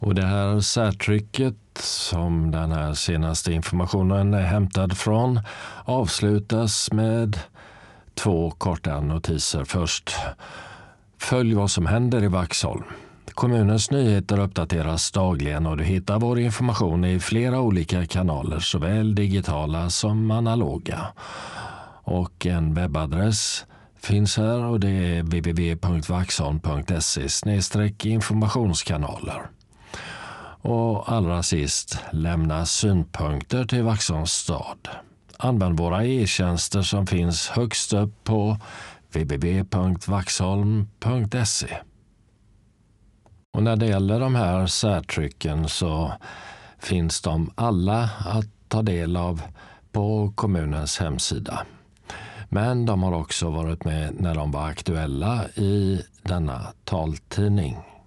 Och det här särtrycket som den här senaste informationen är hämtad från avslutas med 2 korta notiser först. Följ vad som händer i Vaxholm. Kommunens nyheter uppdateras dagligen och du hittar vår information i flera olika kanaler, såväl digitala som analoga. Och en webbadress finns här och det är www.vaxholm.se/informationskanaler. Och allra sist, lämna synpunkter till Vaxholms stad. Använd våra e-tjänster som finns högst upp på www.vaxholm.se. Och när det gäller de här särtrycken så finns de alla att ta del av på kommunens hemsida. Men de har också varit med när de var aktuella i denna taltidning.